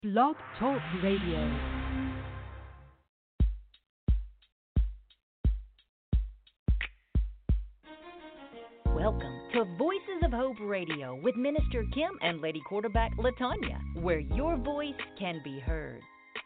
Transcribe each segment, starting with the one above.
Blog Talk Radio. Welcome to Voices of Hope Radio with Minister Kim and Lady Quarterback Latanya, where your voice can be heard.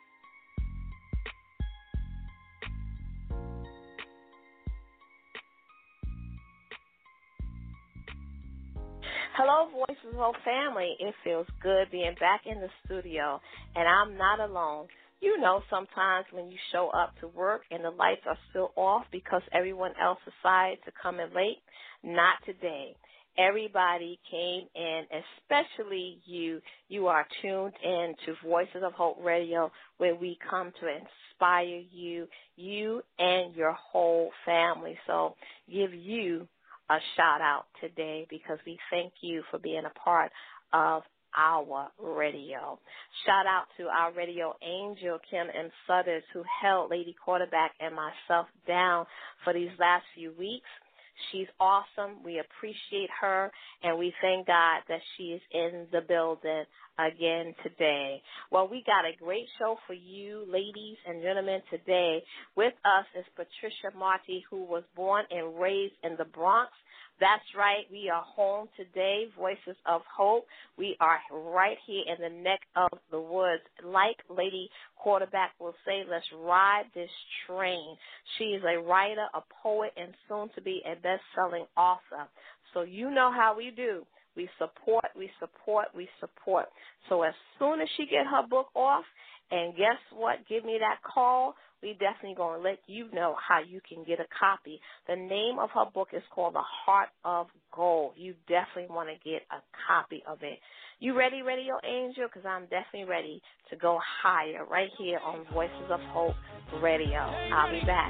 Hello, Voices of Hope family. It feels good being back in the studio, and I'm not alone. You know, sometimes when you show up to work and the lights are still off because everyone else decided to come in late, not today. Everybody came in, especially you. You are tuned in to Voices of Hope Radio, where we come to inspire you, you and your whole family. So give you a shout out today because we thank you for being a part of our radio. Shout out to our radio angel, Kim M. Sutters, who held Lady Quarterback and myself down for these last few weeks. She's awesome. We appreciate her, and we thank God that she is in the building again today. Well, we got a great show for you, ladies and gentlemen, today. With us is Patricia Marty, who was born and raised in the Bronx. That's right. We are home today, Voices of Hope. We are right here in the neck of the woods. Like Lady Quarterback will say, let's ride this train. She is a writer, a poet, and soon to be a best-selling author. So you know how we do. We support, we support, we support. So as soon as she get her book off, and guess what? Give me that call. We definitely going to let you know how you can get a copy. The name of her book is called The Heart of Gold. You definitely want to get a copy of it. You ready, Radio Angel? Because I'm definitely ready to go higher right here on Voices of Hope Radio. I'll be back.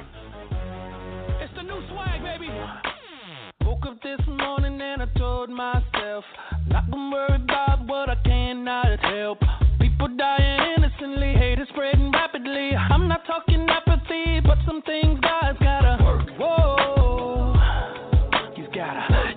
It's the new swag, baby. Woke up this morning and I told myself, not gonna worry about what I cannot help. People dying innocently, hate is spreading rapidly. I'm not talking apathy, but some things God's gotta work. Whoa, He's gotta,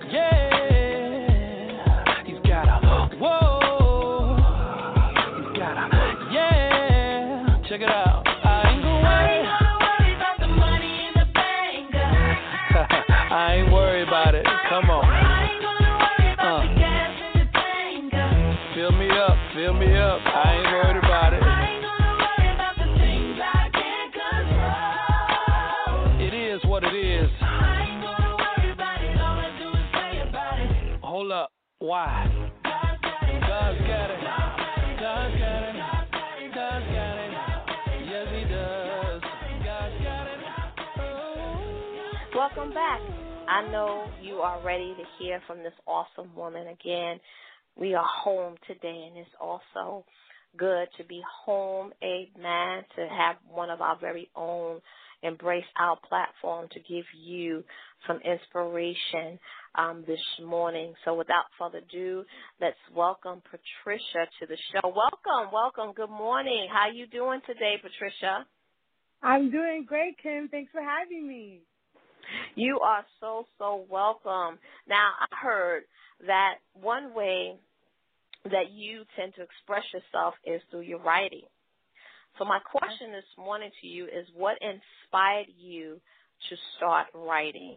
yeah. He's gotta, whoa. He's gotta, yeah. Check it out. I ain't gonna worry about the money in the bank. I ain't worried about it. Come on. I ain't gonna worry about the gas in the tank. Fill me up, fill me up. I ain't worried about it. I ain't gonna worry about the things I can't control. It is what it is. I ain't gonna worry about it. All I do is pray about it. Hold up. Why? God's got it. God's got it. God's got it. God's got it. Yes, He does. God's got it. Oh. Welcome back. I know you are ready to hear from this awesome woman again. We are home today, and it's also good to be home, amen, to have one of our very own embrace our platform to give you some inspiration this morning. So without further ado, let's welcome Patricia to the show. Welcome, welcome. Good morning. How you doing today, Patricia? I'm doing great, Kim. Thanks for having me. You are so, so welcome. Now, I heard that one way that you tend to express yourself is through your writing. So my question this morning to you is, what inspired you to start writing?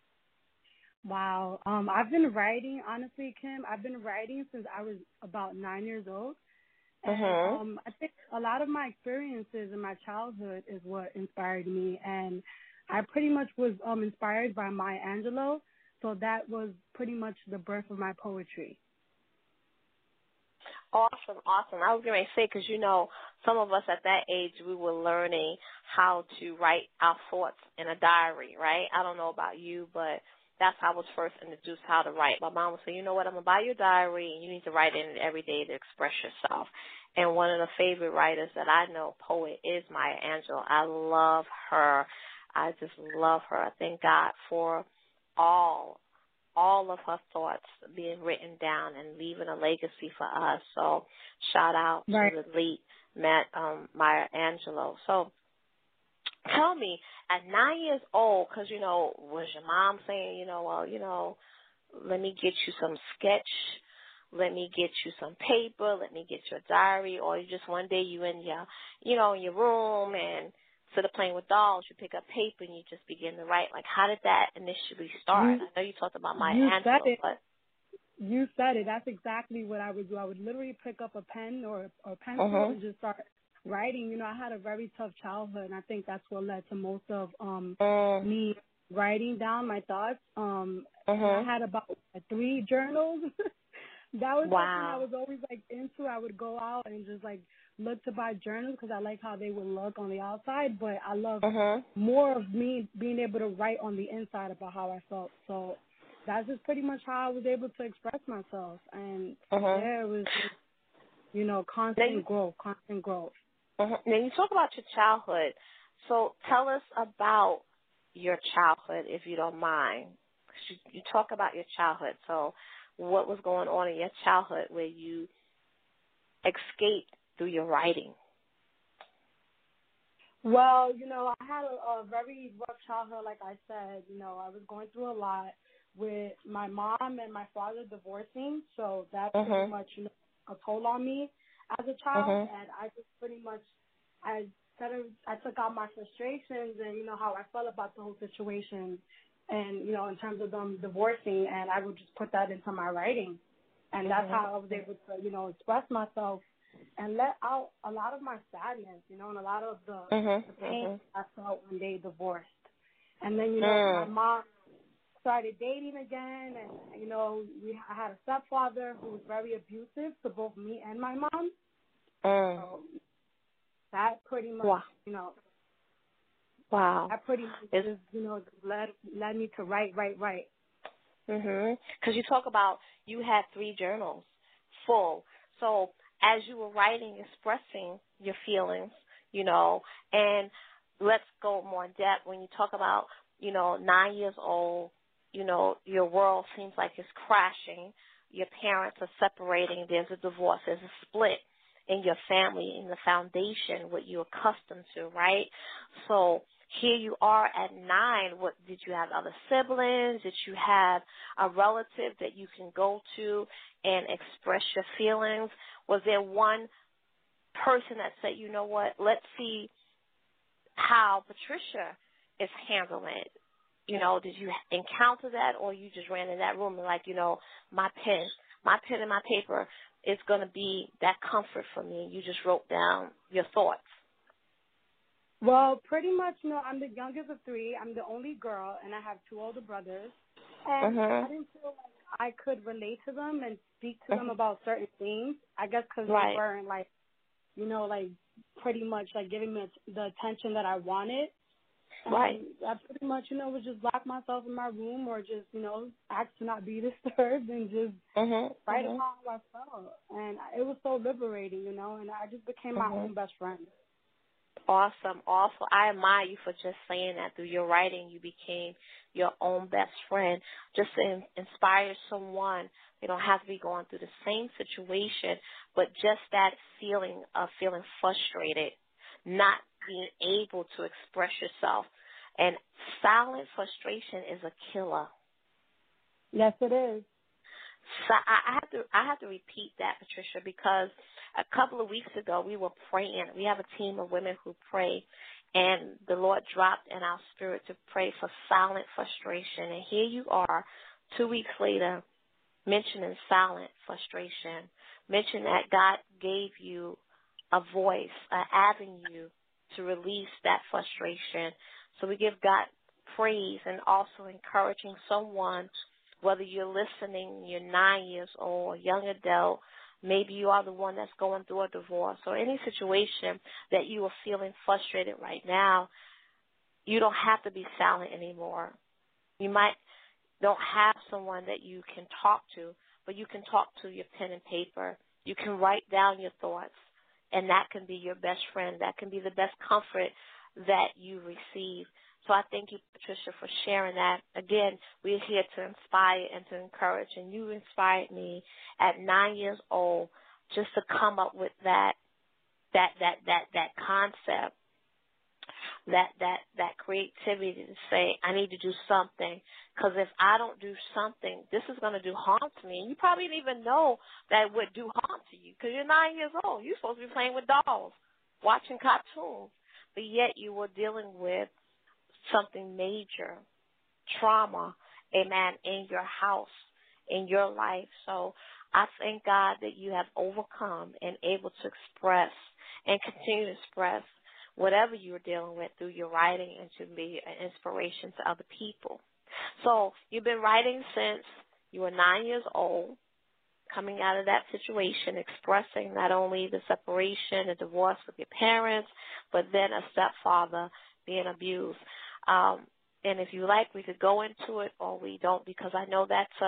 Wow. I've been writing, honestly, Kim. I've been writing since I was about 9 years old. And I think a lot of my experiences in my childhood is what inspired me. And I pretty much was inspired by Maya Angelou. So that was pretty much the birth of my poetry. Awesome, awesome. I was going to say, because, you know, some of us at that age, we were learning how to write our thoughts in a diary, right? I don't know about you, but that's how I was first introduced how to write. My mom would say, you know what, I'm going to buy your diary, and you need to write in it every day to express yourself. And one of the favorite writers that I know, poet, is Maya Angelou. I love her. I just love her. I thank God for all of her thoughts being written down and leaving a legacy for us. So shout out to the late Maya Angelou. So tell me, at 9 years old, because, you know, was your mom saying, you know, well, you know, let me get you some sketch let me get you some paper, let me get your diary, or you just one day you in your, in your room and instead of playing with dolls, you pick up paper and you just begin to write. Like, how did that initially start? I know you talked about Maya Angelou, but. You said it. That's exactly what I would do. I would literally pick up a pen or pencil and just start writing. I had a very tough childhood, and I think that's what led to most of me writing down my thoughts. I had about 3 journals. That was something I was always into. I would go out and just look to buy journals because I like how they would look on the outside, but I love more of me being able to write on the inside about how I felt. So that's just pretty much how I was able to express myself. And there it was just, constant growth. Now, you talk about your childhood. So tell us about your childhood, if you don't mind. You talk about your childhood. So what was going on in your childhood where you escaped through your writing? Well, I had a very rough childhood, like I said. I was going through a lot with my mom and my father divorcing, so that pretty much a toll on me as a child, and I just pretty much, I took out my frustrations and, how I felt about the whole situation and, in terms of them divorcing, and I would just put that into my writing. And that's how I was able to, express myself and let out a lot of my sadness, and a lot of the pain I felt when they divorced. And then, my mom started dating again, and, I had a stepfather who was very abusive to both me and my mom. So that pretty much, that pretty much just, led me to write. Because you talk about you had 3 journals full. So as you were writing, expressing your feelings, and let's go more in depth. When you talk about, 9 years old, your world seems like it's crashing. Your parents are separating. There's a divorce. There's a split in your family, in the foundation, what you're accustomed to, right? So here you are at 9. What did you have? Other siblings? Did you have a relative that you can go to and express your feelings? Was there one person that said, you know what, let's see how Patricia is handling it? Did you encounter that, or you just ran in that room and my pen and my paper is going to be that comfort for me? You just wrote down your thoughts. Well, pretty much, I'm the youngest of 3. I'm the only girl, and I have 2 older brothers. And I didn't feel like I could relate to them and speak to them about certain things. I guess because they weren't, pretty much, giving me the attention that I wanted. And I pretty much, would just lock myself in my room or just, ask to not be disturbed and just write about how I felt. And it was so liberating, and I just became my own best friend. Awesome. I admire you for just saying that. Through your writing, you became your own best friend. Just to inspire someone. They don't have to be going through the same situation, but just that feeling of feeling frustrated, not being able to express yourself. And silent frustration is a killer. Yes, it is. So I have to repeat that, Patricia, because a couple of weeks ago we were praying. We have a team of women who pray, and the Lord dropped in our spirit to pray for silent frustration. And here you are, 2 weeks later, mentioning silent frustration, mentioning that God gave you a voice, an avenue to release that frustration. So we give God praise, and also encouraging someone, whether you're listening, you're 9 years old, a young adult, maybe you are the one that's going through a divorce, or any situation that you are feeling frustrated right now, you don't have to be silent anymore. You might don't have someone that you can talk to, but you can talk to your pen and paper. You can write down your thoughts, and that can be your best friend. That can be the best comfort that you receive. So I thank you, Patricia, for sharing that. Again, we're here to inspire and to encourage, and you inspired me at 9 years old just to come up with that concept. that creativity to say, I need to do something, because if I don't do something, this is going to do harm to me. And you probably didn't even know that it would do harm to you, because you're 9 years old. You're supposed to be playing with dolls, watching cartoons, but yet you were dealing with something major, trauma, amen, in your house, in your life. So I thank God that you have overcome and able to express and continue to express whatever you're dealing with through your writing and to be an inspiration to other people. So you've been writing since you were 9 years old, coming out of that situation, expressing not only the separation, the divorce with your parents, but then a stepfather being abused. And if you like, we could go into it, or we don't, because I know that's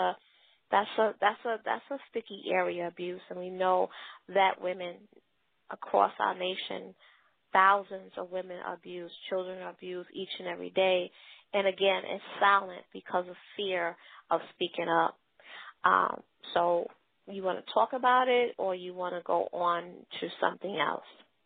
a sticky area, abuse, and we know that women across our nation, thousands of women are abused, children are abused each and every day. And again, it's silent because of fear of speaking up. So you want to talk about it, or you want to go on to something else?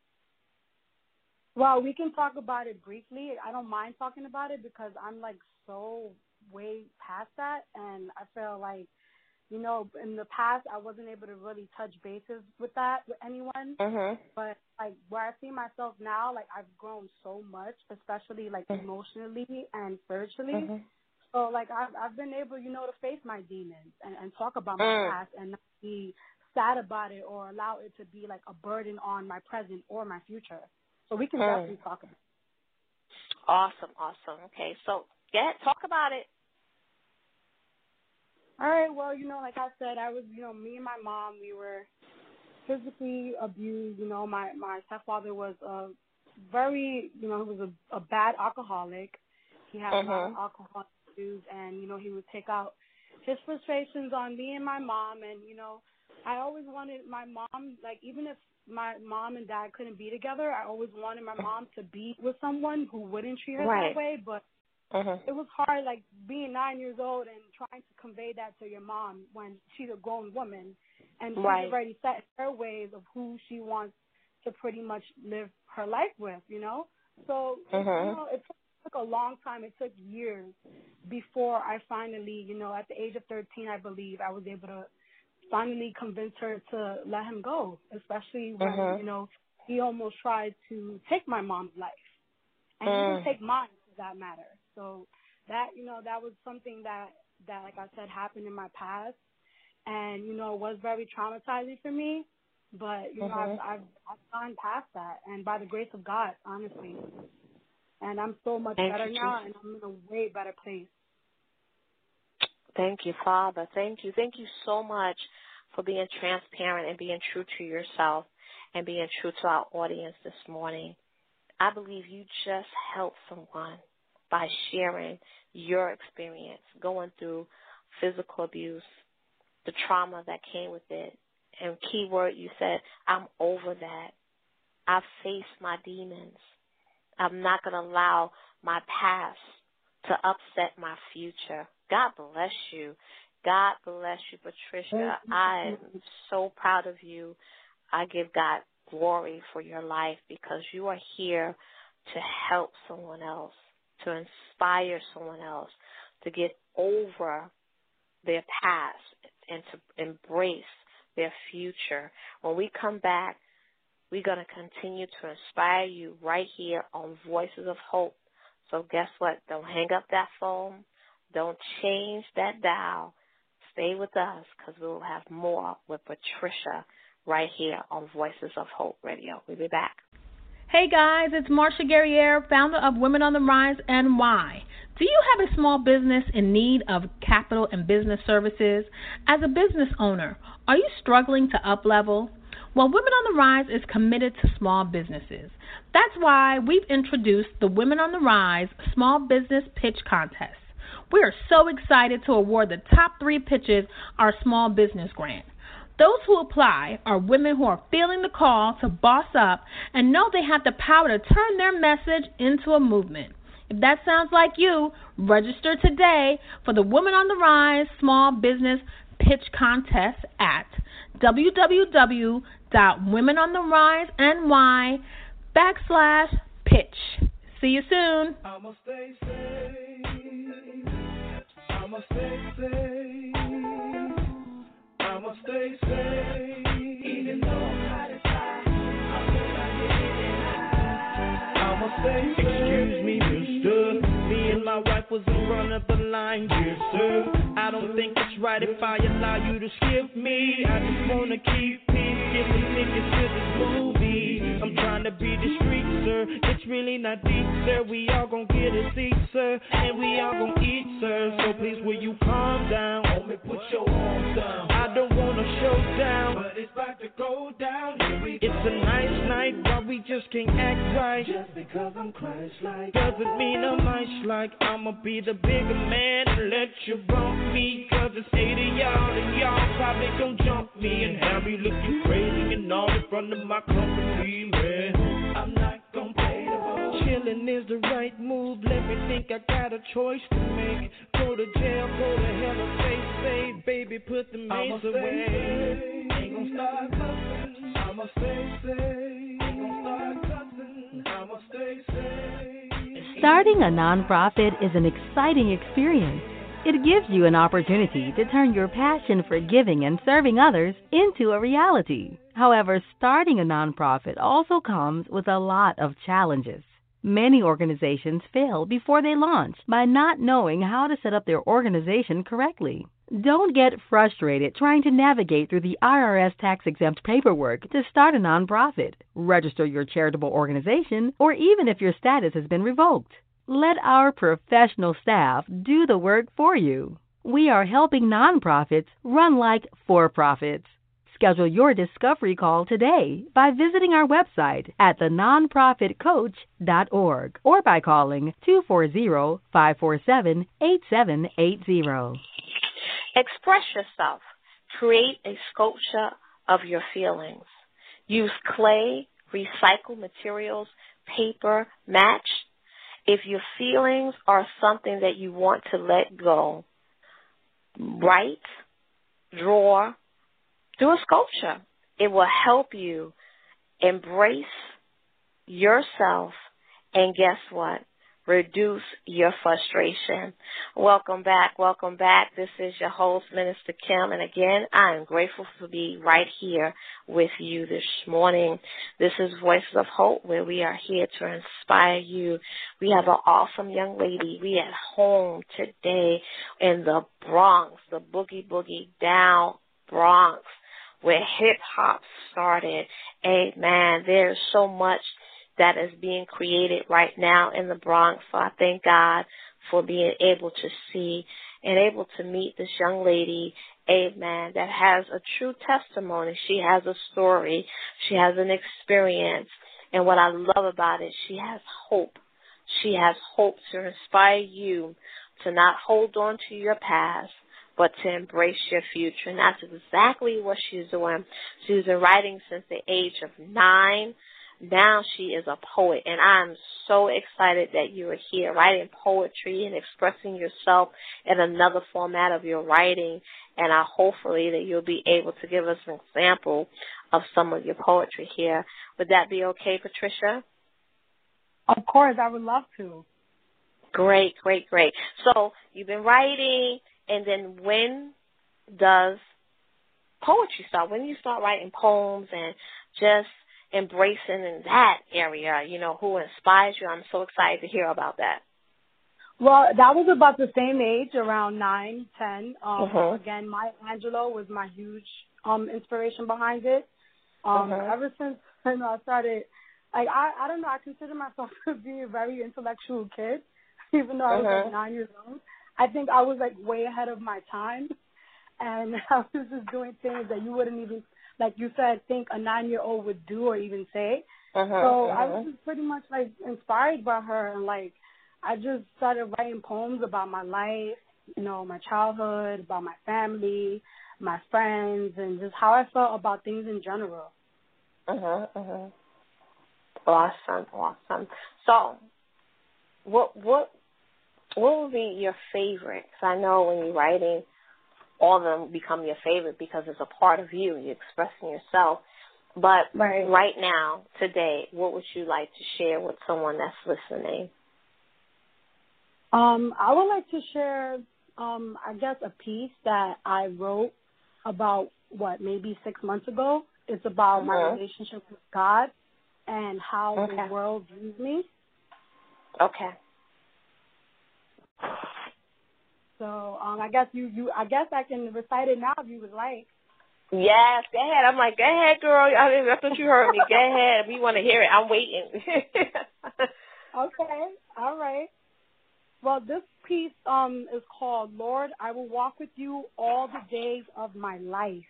Well, we can talk about it briefly. I don't mind talking about it because I'm like so way past that, and I feel like, you know, in the past I wasn't able to really touch bases with that with anyone. Mm-hmm. But like where I see myself now, like I've grown so much, especially like emotionally and spiritually. Mm-hmm. So like I've been able, you know, to face my demons and talk about my past and not be sad about it or allow it to be like a burden on my present or my future. So we can definitely talk about it. Awesome. Okay, so talk about it. All right, well, you know, like I said, I was, you know, me and my mom, we were physically abused. You know, my stepfather was a very, you know, he was a bad alcoholic. He had a lot of alcohol abuse, and, you know, he would take out his frustrations on me and my mom. And, you know, I always wanted my mom, like, even if my mom and dad couldn't be together, I always wanted my mom to be with someone who wouldn't treat her that way. But it was hard, like, being 9 years old and trying to convey that to your mom when she's a grown woman and she's already set in her ways of who she wants to pretty much live her life with, you know? So, you know, it took a long time. It took years before I finally, you know, at the age of 13, I believe, I was able to finally convince her to let him go, especially when, you know, he almost tried to take my mom's life. And he didn't take mine, for that matter. So that, you know, that was something that, like I said, happened in my past. And, you know, it was very traumatizing for me. But, you know, I've gone past that. And by the grace of God, honestly. And I'm so much better now, and I'm in a way better place. Thank you, Father. Thank you. Thank you so much for being transparent and being true to yourself and being true to our audience this morning. I believe you just helped someone by sharing your experience going through physical abuse, the trauma that came with it. And key word you said, I'm over that. I've faced my demons. I'm not going to allow my past to upset my future. God bless you. God bless you, Patricia. I am so proud of you. I give God glory for your life because you are here to help someone else, to inspire someone else to get over their past and to embrace their future. When we come back, we're going to continue to inspire you right here on Voices of Hope. So guess what? Don't hang up that phone. Don't change that dial. Stay with us because we will have more with Patricia right here on Voices of Hope Radio. We'll be back. Hey guys, it's Marsha Guerriere, founder of Women on the Rise and Why. Do you have a small business in need of capital and business services? As a business owner, are you struggling to up-level? Well, Women on the Rise is committed to small businesses. That's why we've introduced the Women on the Rise Small Business Pitch Contest. We are so excited to award the top 3 pitches our small business grant. Those who apply are women who are feeling the call to boss up and know they have the power to turn their message into a movement. If that sounds like you, register today for the Women on the Rise Small Business Pitch Contest at www.womenontheriseny.com/pitch. See you soon. I'ma stay safe. I'ma stay safe. I'ma stay safe. Even though I'm hot as high, I'm gonna stay safe. Excuse me, mister. Me and my wife was in front of the line, yes, sir. I don't think it's right if I allow you to skip me. I just wanna keep peace, get some tickets to this movie. I'm trying to be discreet, sir. It's really not deep, sir. We all gon' get a seat, sir, and we all gon' eat, sir. So please, will you calm down? Homie, put your arms down. I don't wanna show down, but it's about to go down. Here we go. It's a nice night, but we just can't act right. Just because I'm Christ-like doesn't mean I'm ice-like. I'ma be the bigger man and let you bump me. Cause it's 8 of y'all and y'all probably gon' jump me and have me looking crazy and all in front of my company, man. I'm not gon' play the ball. Chillin' is the right move. Let me think I got a choice to make. Go to jail, go to hell or stay safe. Baby, put the mace away. Ain't gon' start cussing. I'ma stay safe. Ain't gon' start cussing. I'ma stay safe. Starting a nonprofit is an exciting experience. It gives you an opportunity to turn your passion for giving and serving others into a reality. However, starting a nonprofit also comes with a lot of challenges. Many organizations fail before they launch by not knowing how to set up their organization correctly. Don't get frustrated trying to navigate through the IRS tax-exempt paperwork to start a nonprofit, register your charitable organization, or even if your status has been revoked. Let our professional staff do the work for you. We are helping nonprofits run like for-profits. Schedule your discovery call today by visiting our website at thenonprofitcoach.org or by calling 240-547-8780. Express yourself. Create a sculpture of your feelings. Use clay, recycled materials, paper, match. If your feelings are something that you want to let go, write, draw, do a sculpture. It will help you embrace yourself and guess what? Reduce your frustration. Welcome back. Welcome back. This is your host, Minister Kim. And again, I am grateful to be right here with you this morning. This is Voices of Hope, where we are here to inspire you. We have an awesome young lady. We at home today in the Bronx, the boogie down Bronx, where hip hop started. Amen. There's so much that is being created right now in the Bronx. So I thank God for being able to see and able to meet this young lady, amen, that has a true testimony. She has a story. She has an experience. And what I love about it, she has hope. She has hope to inspire you to not hold on to your past, but to embrace your future. And that's exactly what she's doing. She's been writing since the age of 9. Now she is a poet, and I'm so excited that you are here writing poetry and expressing yourself in another format of your writing, and I hopefully that you'll be able to give us an example of some of your poetry here. Would that be okay, Patricia? Of course, I would love to. Great. So you've been writing, and then when does poetry start? When do you start writing poems and just embracing in that area, who inspires you? I'm so excited to hear about that. Well, that was about the same age, around 9, 10. Again, Maya Angelou was my huge inspiration behind it. Ever since I started, I don't know, I consider myself to be a very intellectual kid, even though I was 9 years old. I think I was way ahead of my time, and I was just doing things that you wouldn't even, like you said, think a 9-year-old would do or even say. So I was just pretty much inspired by her, and I just started writing poems about my life, my childhood, about my family, my friends, and just how I felt about things in general. Awesome. So, what would be your favorite? Because I know when you're writing, all of them become your favorite because it's a part of you. You're expressing yourself. But right now, today, what would you like to share with someone that's listening? I would like to share, I guess, a piece that I wrote about, maybe 6 months ago. It's about my relationship with God and how the world views me. Okay. So I guess I guess I can recite it now if you would like. Yes, go ahead. I'm like, go ahead, girl. I thought you heard me. Go ahead. We want to hear it. I'm waiting. Okay. All right. Well, this piece is called "Lord, I Will Walk With You All the Days of My Life."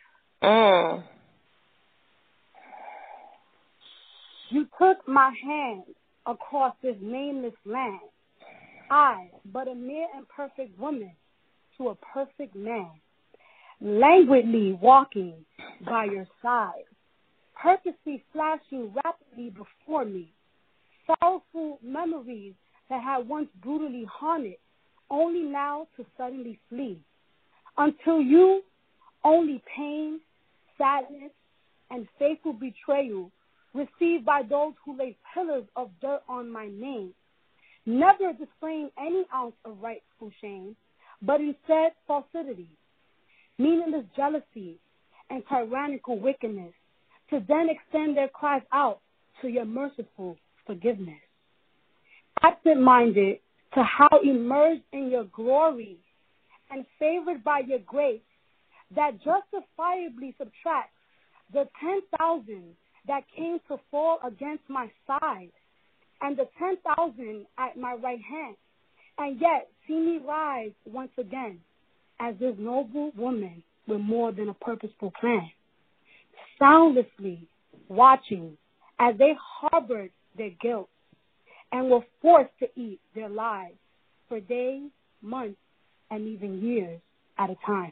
You took my hand across this nameless land. I, but a mere imperfect woman, to a perfect man, languidly walking by your side, purposely flashing rapidly before me, sorrowful memories that had once brutally haunted, only now to suddenly flee, until you, only pain, sadness, and faithful betrayal received by those who laid pillars of dirt on my name, never displaying any ounce of rightful shame, but instead falsity, meaningless jealousy, and tyrannical wickedness, to then extend their cries out to your merciful forgiveness. Absent-minded to how immersed in your glory and favored by your grace that justifiably subtracts the 10,000 that came to fall against my side and the 10,000 at my right hand, and yet see me rise once again as this noble woman with more than a purposeful plan, soundlessly watching as they harbored their guilt and were forced to eat their lives for days, months, and even years at a time.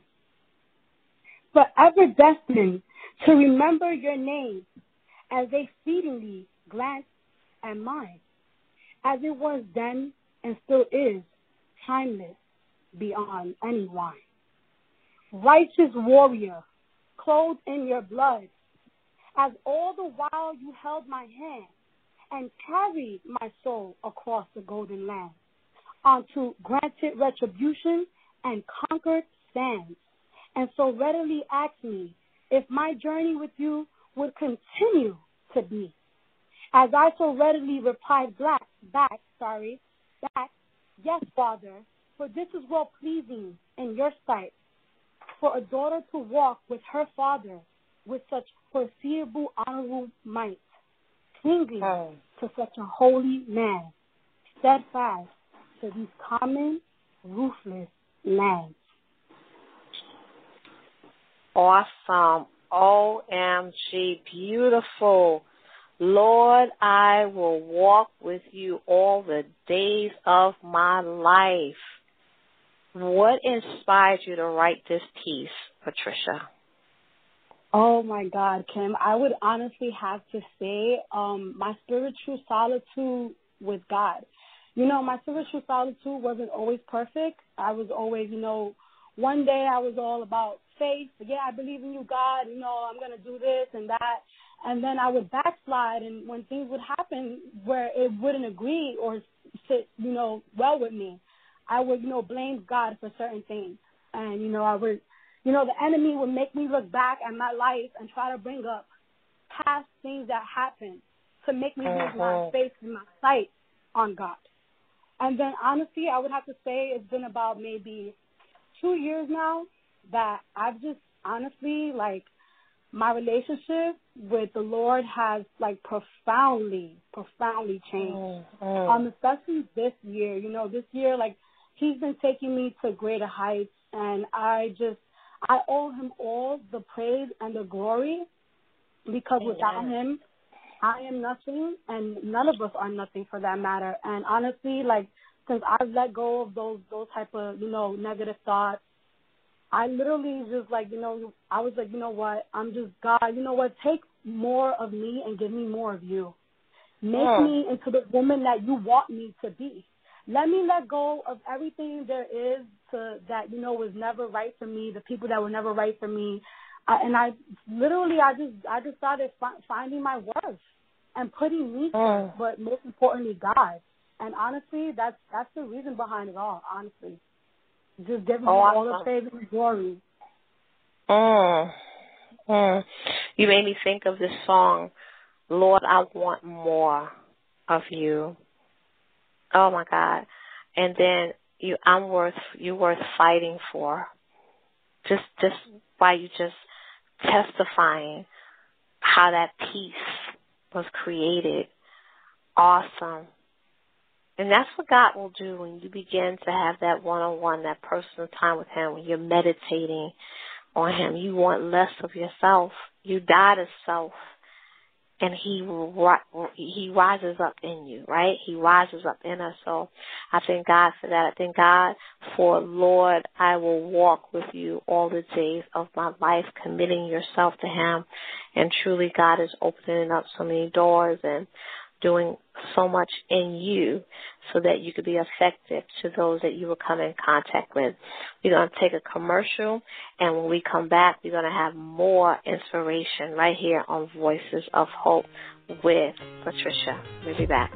Forever destined to remember your name as they feedingly glanced at mine, as it was then and still is, timeless beyond any wine. Righteous warrior, clothed in your blood, as all the while you held my hand and carried my soul across the golden land, onto granted retribution and conquered sands, and so readily asked me if my journey with you would continue to be. As I so readily replied back, yes, Father, for this is well-pleasing in your sight, for a daughter to walk with her father with such foreseeable honorable might, clinging to such a holy man, steadfast to these common, ruthless lands. Awesome. OMG. Beautiful. Lord, I will walk with you all the days of my life. What inspired you to write this piece, Patricia? Oh, my God, Kim. I would honestly have to say my spiritual solitude with God. You know, my spiritual solitude wasn't always perfect. I was always, one day I was all about faith. Yeah, I believe in you, God. I'm going to do this and that. And then I would backslide, and when things would happen where it wouldn't agree or sit, well with me, I would, blame God for certain things. And, I would, the enemy would make me look back at my life and try to bring up past things that happened to make me lose my faith and my sight on God. And then, honestly, I would have to say it's been about maybe 2 years now that I've just honestly, my relationship with the Lord has, profoundly changed. Especially this year. This year, He's been taking me to greater heights, and I owe Him all the praise and the glory, because without Him, I am nothing, and none of us are nothing for that matter. And honestly, since I've let go of those type of, negative thoughts, I literally just I was like, what? I'm just, God, take more of me and give me more of you. Make me into the woman that you want me to be. Let me let go of everything there is that, was never right for me, the people that were never right for me. I just started finding my worth and putting me first, but most importantly, God. And honestly, that's the reason behind it all. Honestly, just giving all the praise and glory. You made me think of this song, Lord, I want more of you. Oh my God. And then you're worth fighting for. Just by you just testifying how that peace was created. Awesome. And that's what God will do when you begin to have that one-on-one, that personal time with Him, when you're meditating on Him. You want less of yourself. You die to self, and He rises up in you, right? He rises up in us. So I thank God for that. I thank God for, Lord, I will walk with you all the days of my life, committing yourself to Him. And truly, God is opening up so many doors and doing so much in you so that you could be effective to those that you will come in contact with. We're going to take a commercial, and when we come back, we're going to have more inspiration right here on Voices of Hope with Patricia. We'll be back.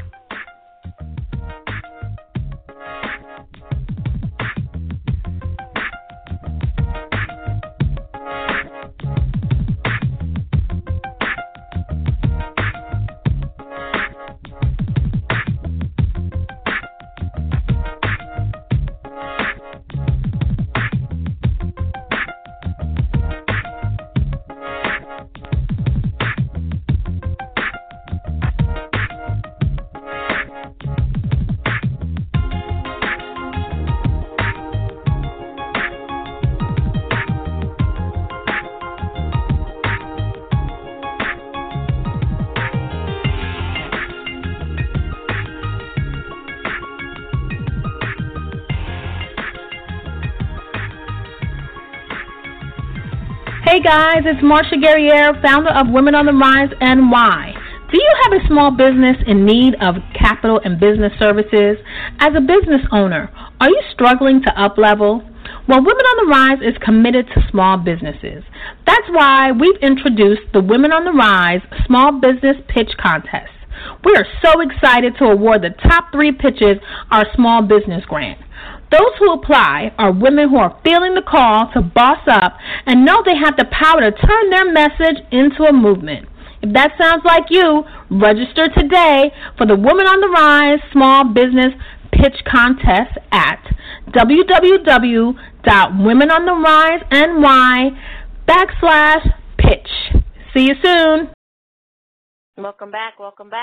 Hey guys, it's Marsha Guerriere, founder of Women on the Rise and Why. Do you have a small business in need of capital and business services? As a business owner, are you struggling to up-level? Well, Women on the Rise is committed to small businesses. That's why we've introduced the Women on the Rise Small Business Pitch Contest. We are so excited to award the top 3 pitches our small business grant. Those who apply are women who are feeling the call to boss up and know they have the power to turn their message into a movement. If that sounds like you, register today for the Women on the Rise Small Business Pitch Contest at www.womenontheriseny.com/pitch. See you soon. Welcome back.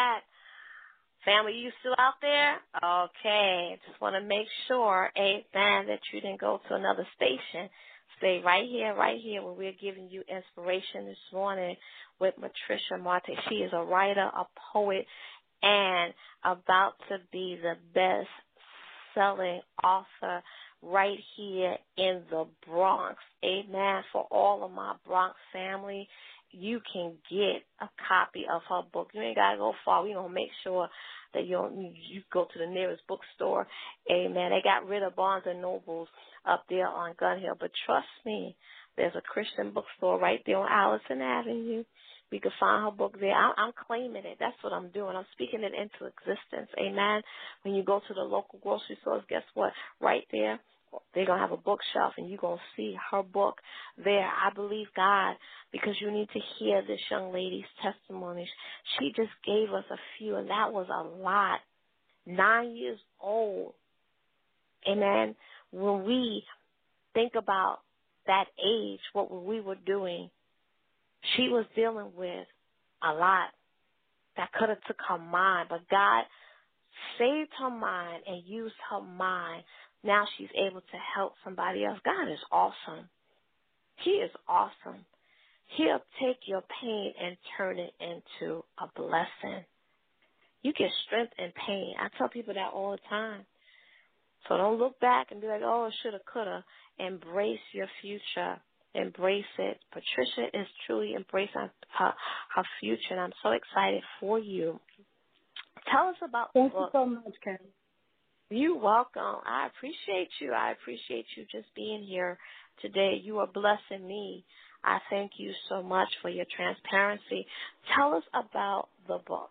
Family, you still out there? Okay. Just want to make sure, amen, that you didn't go to another station. Stay right here where we're giving you inspiration this morning with Patricia Marte. She is a writer, a poet, and about to be the best-selling author right here in the Bronx. Amen. For all of my Bronx family, you can get a copy of her book. You ain't got to go far. We're going to make sure that you go to the nearest bookstore. Amen. They got rid of Barnes & Nobles up there on Gun Hill. But trust me, there's a Christian bookstore right there on Allison Avenue. We can find her book there. I'm claiming it. That's what I'm doing. I'm speaking it into existence. Amen. When you go to the local grocery stores, guess what? Right there, they're going to have a bookshelf, and you're going to see her book there. I believe God, because you need to hear this young lady's testimony. She just gave us a few, and that was a lot. 9 years old. Amen. When we think about that age, what we were doing, she was dealing with a lot that could have took her mind, but God saved her mind and used her mind. Now she's able to help somebody else. God is awesome. He is awesome. He'll take your pain and turn it into a blessing. You get strength in pain. I tell people that all the time. So don't look back and be like, oh, it shoulda, coulda. Embrace your future. Embrace it. Patricia is truly embracing her future, and I'm so excited for you. Tell us about the book. Thank you so much, Ken. You're welcome. I appreciate you. I appreciate you just being here today. You are blessing me. I thank you so much for your transparency. Tell us about the book.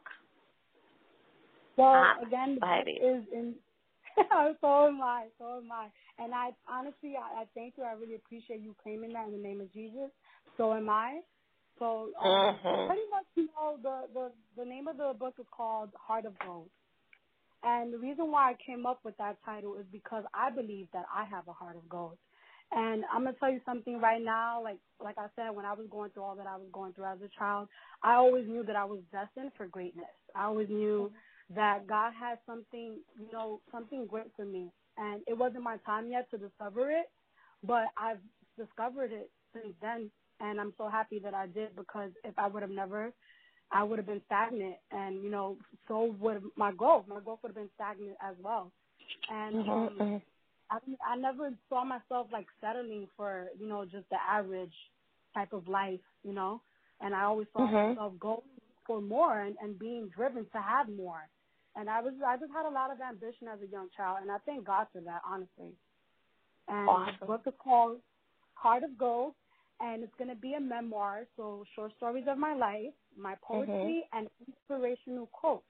Well, again, the book is in. So am I. And I honestly, I thank you. I really appreciate you claiming that in the name of Jesus. So am I. So pretty much, the name of the book is called Heart of Gold. And the reason why I came up with that title is because I believe that I have a heart of gold. And I'm going to tell you something right now. Like I said, when I was going through all that I was going through as a child, I always knew that I was destined for greatness. I always knew that God had something, something great for me. And it wasn't my time yet to discover it, but I've discovered it since then. And I'm so happy that I did, because if I would have never, I would have been stagnant. And, so would my growth. My growth would have been stagnant as well. And I never saw myself settling for, just the average type of life, and I always saw myself going for more and being driven to have more. And I just had a lot of ambition as a young child, and I thank God for that, honestly. And the book is called Heart of Gold, and it's going to be a memoir, so short stories of my life, my poetry, and inspirational quotes.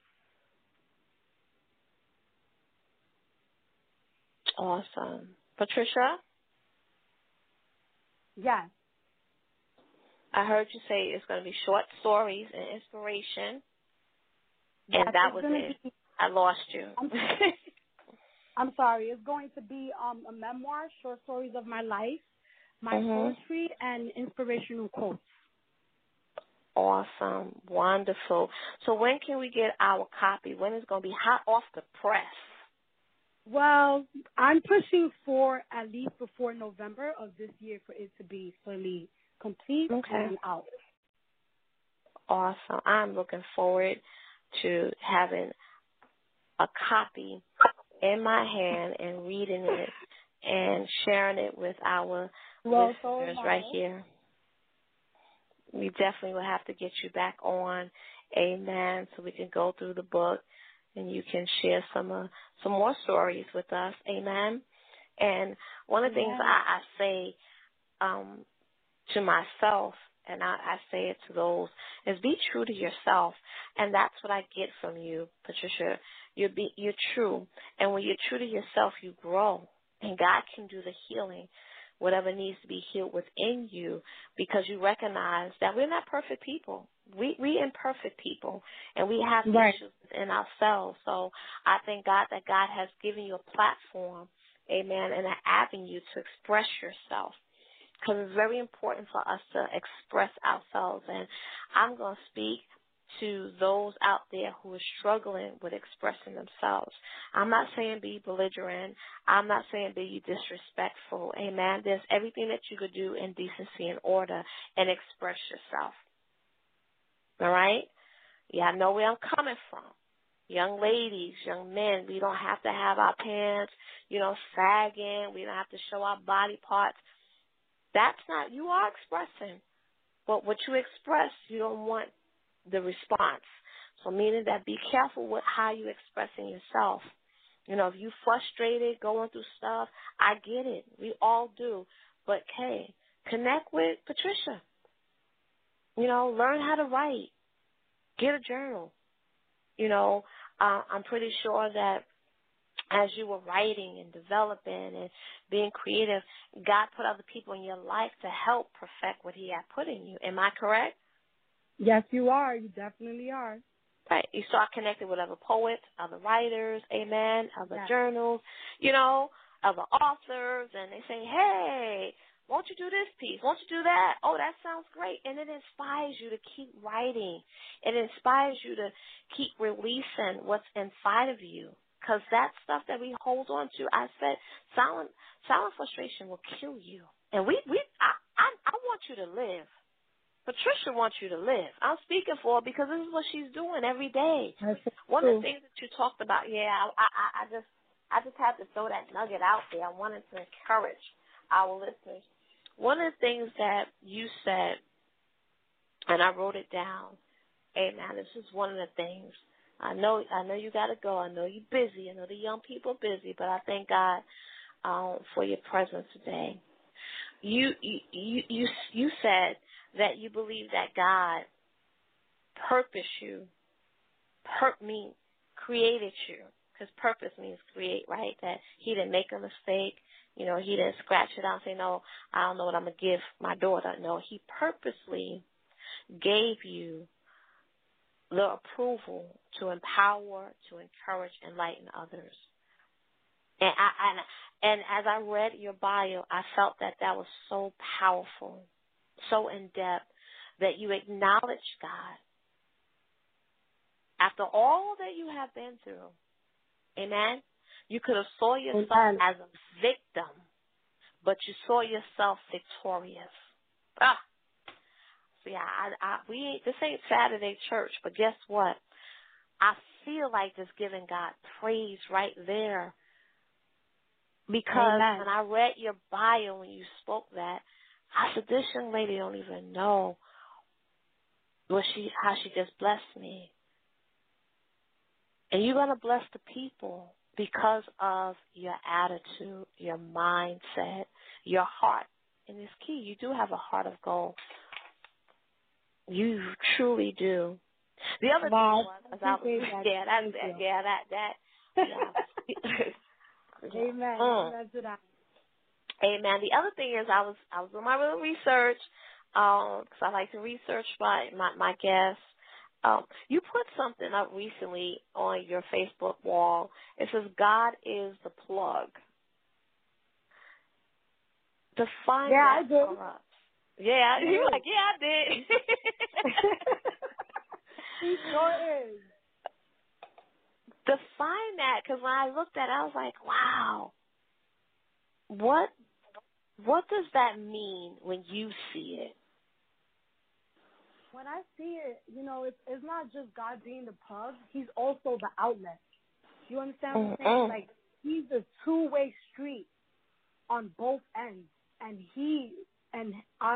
Awesome. Patricia? Yes. I heard you say it's going to be short stories and inspiration. Yes, and that was it. I lost you. I'm sorry. It's going to be a memoir, short stories of my life, my poetry, and inspirational quotes. Awesome. Wonderful. So when can we get our copy? When is it going to be hot off the press? Well, I'm pushing for at least before November of this year for it to be fully complete and out. Awesome. I'm looking forward to having a copy in my hand and reading it and sharing it with our listeners right here. We definitely will have to get you back on, amen, so we can go through the book and you can share some more stories with us, amen. And one of the things I say to myself, and I say it to those, is be true to yourself. And that's what I get from you, Patricia. You're true. And when you're true to yourself, you grow. And God can do the healing, whatever needs to be healed within you, because you recognize that we're not perfect people. We imperfect people, and we have issues within ourselves. So I thank God that God has given you a platform, amen, and an avenue to express yourself, because it's very important for us to express ourselves. And I'm going to speak to those out there who are struggling with expressing themselves. I'm not saying be belligerent. I'm not saying be disrespectful. Amen. There's everything that you could do in decency and order and express yourself. All right? Yeah, I know where I'm coming from. Young ladies, young men, we don't have to have our pants, sagging. We don't have to show our body parts. That's not, you are expressing. But what you express, you don't want the response. So meaning that be careful with how you expressing yourself. If you frustrated, going through stuff, I get it. We all do. But, hey, connect with Patricia. Learn how to write. Get a journal. I'm pretty sure that as you were writing and developing and being creative, God put other people in your life to help perfect what he had put in you. Am I correct? Yes, you are. You definitely are. Right. You start connecting with other poets, other writers, amen, other journals, other authors, and they say, hey, won't you do this piece? Won't you do that? Oh, that sounds great. And it inspires you to keep writing. It inspires you to keep releasing what's inside of you. Because that stuff that we hold on to, I said, silent frustration will kill you. And I want you to live. Patricia wants you to live. I'm speaking for her because this is what she's doing every day. One of the things that you talked about, I just had to throw that nugget out there. I wanted to encourage our listeners. One of the things that you said, and I wrote it down, amen, this is one of the things. I know you got to go. I know you're busy. I know the young people are busy, but I thank God for your presence today. you said that you believe that God purposed you, created you, because purpose means create, right? That he didn't make a mistake. You know, he didn't scratch it out and say, no, I don't know what I'm going to give my daughter. No, he purposely gave you the approval to empower, to encourage, enlighten others. And as I read your bio, I felt that was so powerful, so in-depth, that you acknowledge God. After all that you have been through, amen, you could have saw yourself as a victim, but you saw yourself victorious. See, this ain't Saturday church, but guess what? I feel like just giving God praise right there. Because when I read your bio when you spoke that, I said, this young lady don't even know how she just blessed me. And you're going to bless the people because of your attitude, your mindset, your heart. And it's key. You do have a heart of gold. You truly do. The other thing was, Amen. Amen. The other thing is, I was doing my little research because I like to research my guests. You put something up recently on your Facebook wall. It says, God is the plug. Define that for us. Yeah, you were like, I did. He sure is. Define that, because when I looked at it, I was like, wow. What does that mean when you see it? When I see it, it's not just God being the plug. He's also the outlet. You understand what I'm saying? Like, he's a two-way street on both ends, and he and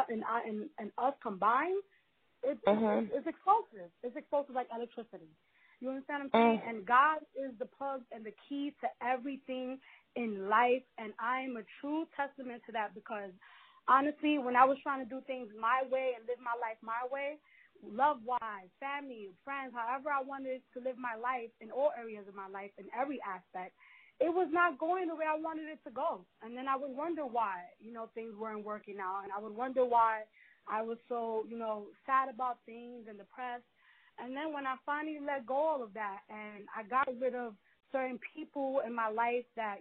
us combined, it's explosive. It's explosive like electricity. You understand what I'm saying? And God is the plug and the key to everything in life, and I am a true testament to that because, honestly, when I was trying to do things my way and live my life my way, love-wise, family, friends, however I wanted to live my life in all areas of my life, in every aspect, it was not going the way I wanted it to go. And then I would wonder why, things weren't working out, and I would wonder why I was so, sad about things and depressed. And then when I finally let go of that and I got rid of certain people in my life that,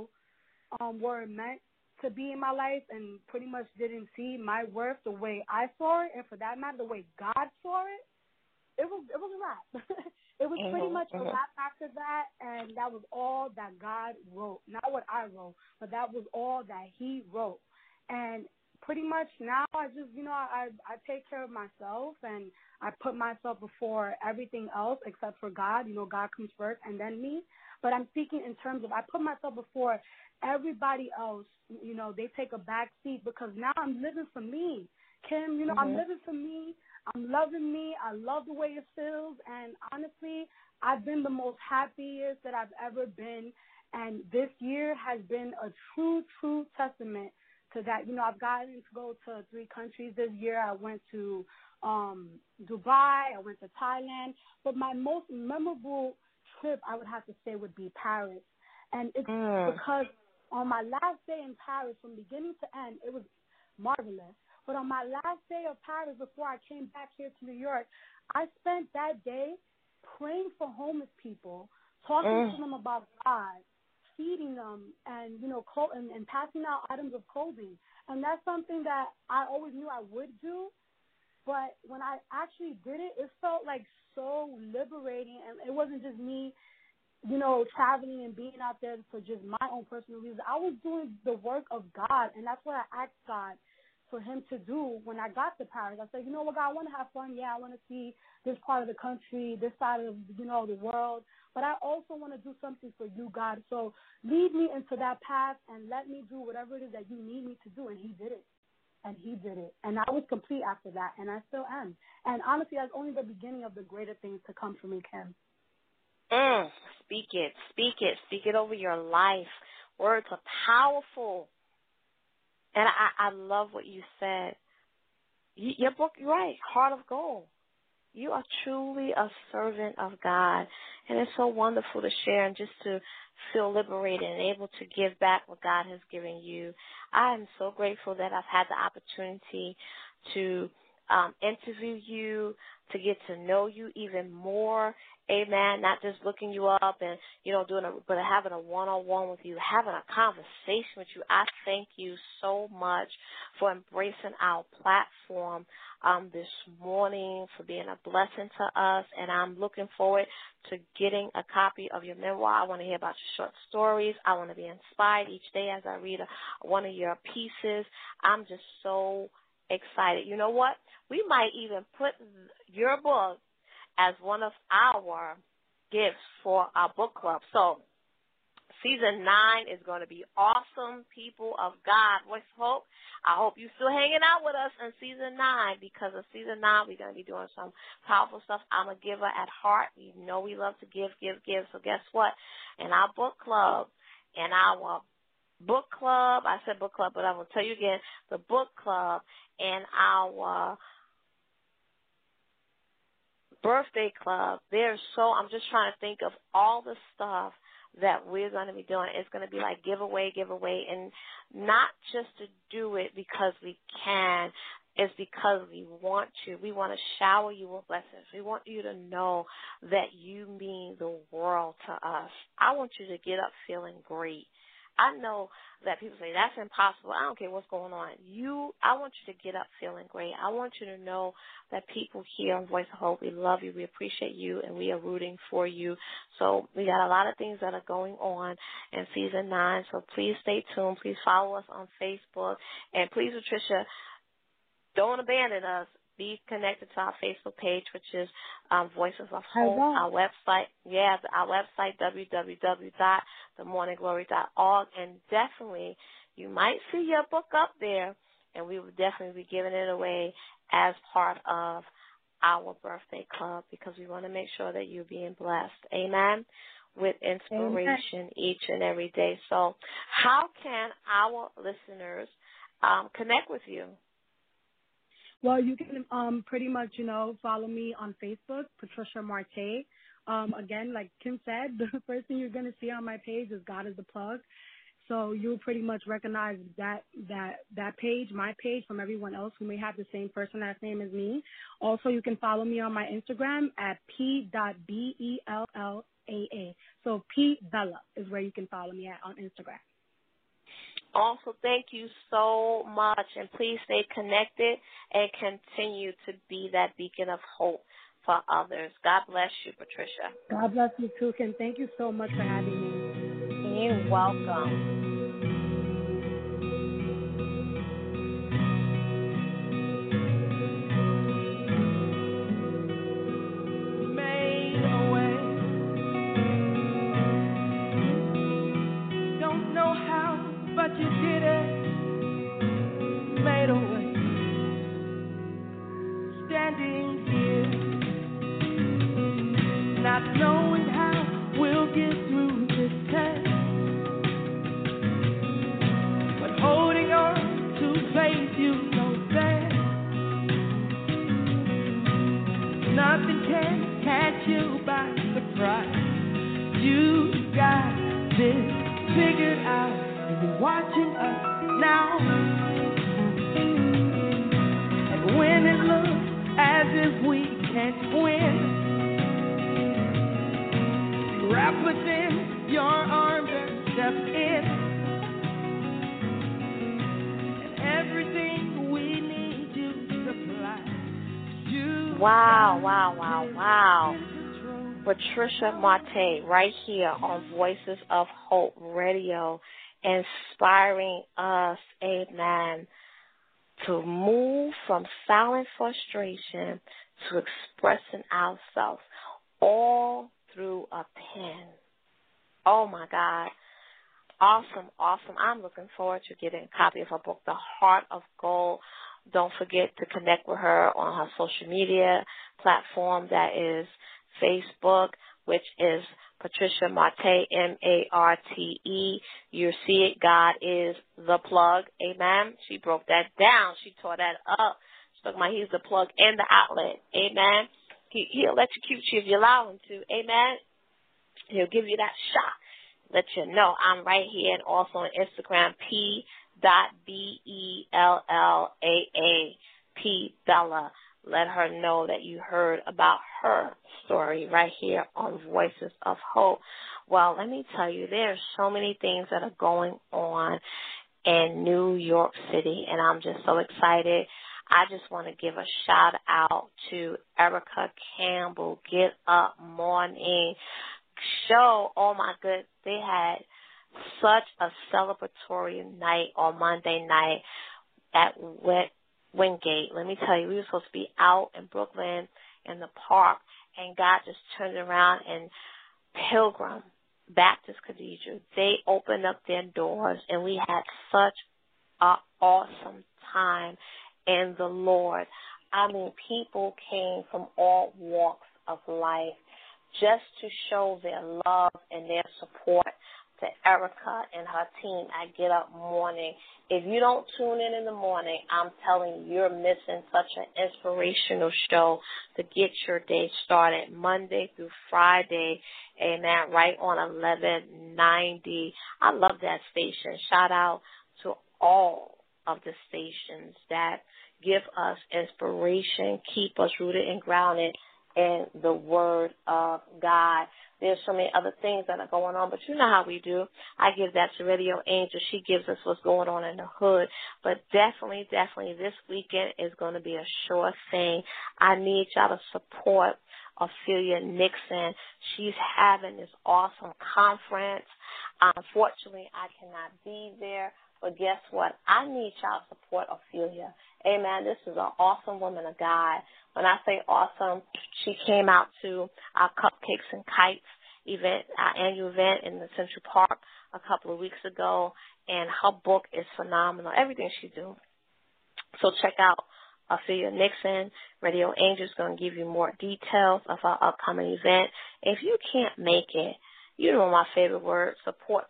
were meant to be in my life and pretty much didn't see my worth the way I saw it, and for that matter, the way God saw it, it was a wrap. It was pretty much a wrap after that, and that was all that God wrote. Not what I wrote, but that was all that he wrote. And pretty much now I just, I take care of myself, and I put myself before everything else except for God. God comes first and then me. But I'm speaking in terms of I put myself before everybody else. They take a back seat because now I'm living for me. Kim, I'm living for me. I'm loving me. I love the way it feels. And honestly, I've been the most happiest that I've ever been. And this year has been a true, true testament to that. I've gotten to go to 3 countries this year. I went to Dubai. I went to Thailand. But my most memorable trip, I would have to say, would be Paris. And it's because on my last day in Paris, from beginning to end, it was marvelous. But on my last day of Paris, before I came back here to New York, I spent that day praying for homeless people, talking to them about God, feeding them, and and passing out items of clothing. And that's something that I always knew I would do. But when I actually did it, it felt like so liberating, and it wasn't just me, traveling and being out there for just my own personal reasons. I was doing the work of God, and that's what I asked God for him to do when I got to Paris. I said, God, I want to have fun. Yeah, I want to see this part of the country, this side of, the world. But I also want to do something for you, God. So lead me into that path and let me do whatever it is that you need me to do. And he did it. And he did it. And I was complete after that, and I still am. And honestly, that's only the beginning of the greater things to come for me, Kim. Speak it. Speak it. Speak it over your life. Words are powerful. And I love what you said. Your book, you're right, Heart of Gold. You are truly a servant of God, and it's so wonderful to share and just to feel liberated and able to give back what God has given you. I am so grateful that I've had the opportunity to interview you, to get to know you even more. Amen. Not just looking you up and, but having a one-on-one with you, having a conversation with you. I thank you so much for embracing our platform this morning, for being a blessing to us. And I'm looking forward to getting a copy of your memoir. I want to hear about your short stories. I want to be inspired each day as I read one of your pieces. I'm just so excited. You know what? We might even put your book as one of our gifts for our book club. So season 9 is going to be awesome, people of God. Voice of Hope, I hope you're still hanging out with us in season 9, because in season 9 we're going to be doing some powerful stuff. I'm a giver at heart. You know we love to give. So guess what? In our book club, I said book club, but I'm going to tell you again, the book club and our birthday club, I'm just trying to think of all the stuff that we're going to be doing. It's going to be like giveaway, and not just to do it because we can. It's because we want to. We want to shower you with blessings. We want you to know that you mean the world to us. I want you to get up feeling great. I know that people say, that's impossible. I don't care what's going on. I want you to get up feeling great. I want you to know that people here on Voice of Hope, we love you, we appreciate you, and we are rooting for you. So we got a lot of things that are going on in season 9, so please stay tuned. Please follow us on Facebook. And please, Patricia, don't abandon us. Be connected to our Facebook page, which is Voices of Hope. Our website, www.themorningglory.org. And definitely, you might see your book up there, and we will definitely be giving it away as part of our birthday club, because we want to make sure that you're being blessed. Amen. With inspiration each and every day. So how can our listeners connect with you? Well, you can pretty much, follow me on Facebook, Patricia Marte. Again, like Kim said, the first thing you're going to see on my page is God is the Plug. So you'll pretty much recognize that page, my page, from everyone else who may have the same first and last name as me. Also, you can follow me on my Instagram at p.bellaa. So P Bella is where you can follow me at on Instagram. Also, thank you so much, and please stay connected and continue to be that beacon of hope for others. God bless you, Patricia. God bless you too, Kim. Thank you so much for having me. You're welcome. But you did it, made a way, standing here, not knowing how we'll get through this test, but holding on to faith, you know that nothing can catch you by surprise. You got this figured out. You're watching us now, and when it looks as if we can't win, wrap within your arms and step in, and everything we need you supply. Wow. Patricia Marte, right here on Voices of Hope Radio, inspiring us, amen, to move from silent frustration to expressing ourselves, all through a pen. Oh, my God. Awesome. I'm looking forward to getting a copy of her book, The Heart of Gold. Don't forget to connect with her on her social media platform, that is Facebook, which is Patricia Marte, M-A-R-T-E. You see it. God is the plug. Amen. She broke that down. She tore that up. She's talking about he's the plug and the outlet. Amen. He'll electrocute you if you allow him to. Amen. He'll give you that shot. Let you know I'm right here, and also on Instagram, P.BELLAA. P. Bella. Let her know that you heard about her story right here on Voices of Hope. Well, let me tell you, there's so many things that are going on in New York City, and I'm just so excited. I just want to give a shout out to Erica Campbell, Get Up Morning Show. Oh my goodness, they had such a celebratory night on Monday night at Wingate. Let me tell you, we were supposed to be out in Brooklyn in the park, and God just turned around, and Pilgrim Baptist Cathedral, they opened up their doors, and we had such an awesome time in the Lord. I mean, people came from all walks of life just to show their love and their support to Erica and her team at Get Up Morning. If you don't tune in the morning, I'm telling you, you're missing such an inspirational show to get your day started Monday through Friday, amen, right on 1190. I love that station. Shout out to all of the stations that give us inspiration, keep us rooted and grounded in the Word of God. There's so many other things that are going on, but you know how we do. I give that to Radio Angel. She gives us what's going on in the hood. But definitely, this weekend is going to be a sure thing. I need y'all to support Ophelia Nixon. She's having this awesome conference. Unfortunately, I cannot be there. But guess what? I need y'all to support Ophelia. Amen. This is an awesome woman of God. When I say awesome, she came out to our Cupcakes and Kites event, our annual event in the Central Park a couple of weeks ago, and her book is phenomenal, everything she do. So check out Ophelia Nixon. Radio Angel is going to give you more details of our upcoming event. If you can't make it, you know my favorite word, support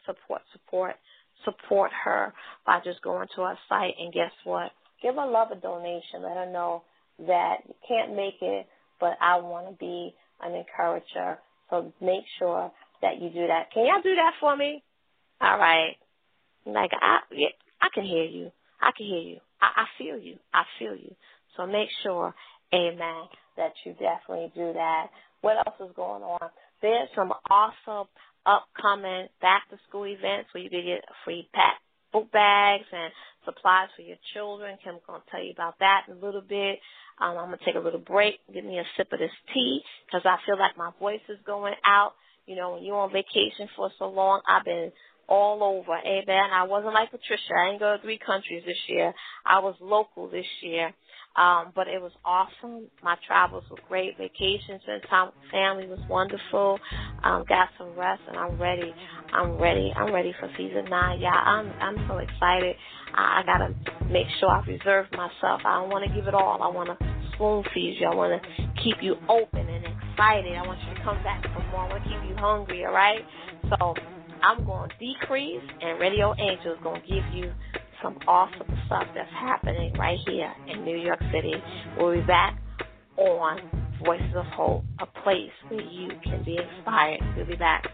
her by just going to our site, and guess what? Give her love a donation. Let her know that you can't make it, but I want to be an encourager. So make sure that you do that. Can y'all do that for me? All right. Like, I can hear you. I can hear you. I feel you. I feel you. So make sure, amen, that you definitely do that. What else is going on? There's some awesome upcoming back-to-school events where you can get free book bags and supplies for your children. Kim's going to tell you about that in a little bit. I'm going to take a little break, give me a sip of this tea, because I feel like my voice is going out. You know, when you're on vacation for so long, I've been all over. Amen. I wasn't like Patricia. I didn't go to 3 countries this year. I was local this year. But it was awesome. My travels were great. Vacations, spent time with family was wonderful. Got some rest, and I'm ready. I'm ready for season 9. Yeah, I'm so excited. I gotta make sure I reserve myself. I don't want to give it all. I want to spoon feed you. I want to keep you open and excited. I want you to come back for more. I want to keep you hungry. All right. So I'm going to decrease, and Radio Angel is going to give you some awesome stuff that's happening right here in New York City. We'll be back on Voices of Hope, a place where you can be inspired. We'll be back.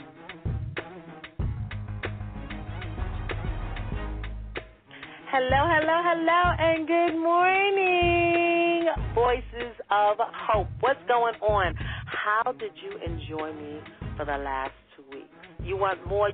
Hello, and good morning, Voices of Hope. What's going on? How did you enjoy me for the last 2 weeks? You want more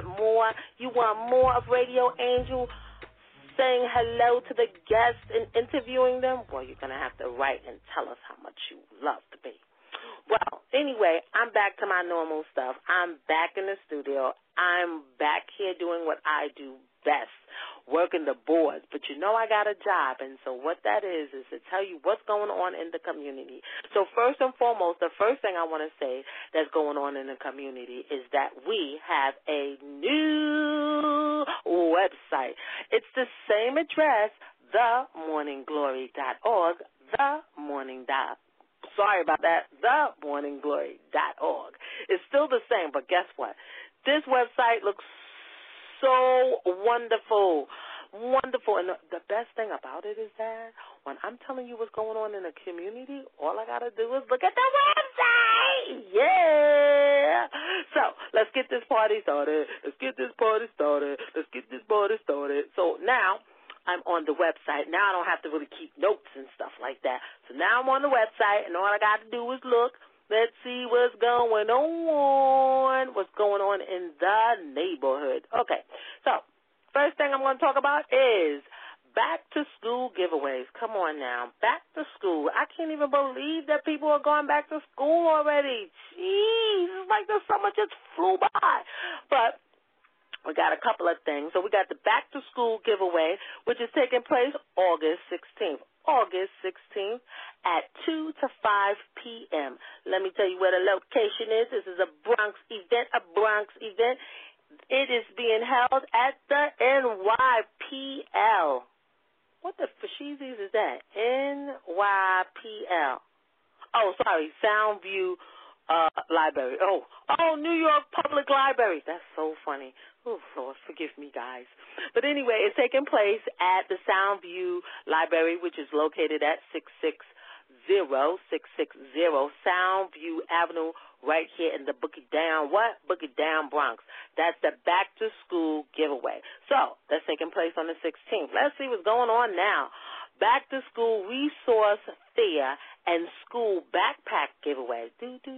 of Radio Angel saying hello to the guests and interviewing them? Well, you're going to have to write and tell us how much you love to be. Well, anyway, I'm back to my normal stuff. I'm back in the studio. I'm back here doing what I do best, working the boards. But you know I got a job, and so what that is to tell you what's going on in the community. So first and foremost, the first thing I want to say that's going on in the community is that we have a new website. It's the same address, themorningglory.org, Sorry about that. TheMorningGlory.org. It's still the same, but guess what? This website looks so wonderful. Wonderful. And the best thing about it is that when I'm telling you what's going on in the community, all I got to do is look at the website. Yeah. So let's get this party started. So now I'm on the website. Now I don't have to really keep notes and stuff like that. So now I'm on the website, and all I got to do is look. Let's see what's going on. What's going on in the neighborhood. Okay. So first thing I'm going to talk about is back-to-school giveaways. Come on now. Back to school. I can't even believe that people are going back to school already. Jeez. It's like the summer just flew by. But we got a couple of things. So we got the back-to-school giveaway, which is taking place August 16th. August 16th at 2 to 5 p.m. Let me tell you where the location is. This is a Bronx event. It is being held at the NYPL. What the fasheezes is that? NYPL. Oh, sorry, Soundview Library. Oh, New York Public Library. That's so funny. Oh, Lord, forgive me, guys. But anyway, it's taking place at the Soundview Library, which is located at 660 Soundview Avenue, right here in the Boogie Down Bronx. That's the back-to-school giveaway. So that's taking place on the 16th. Let's see what's going on now. Back-to-school resource fair and school backpack giveaway.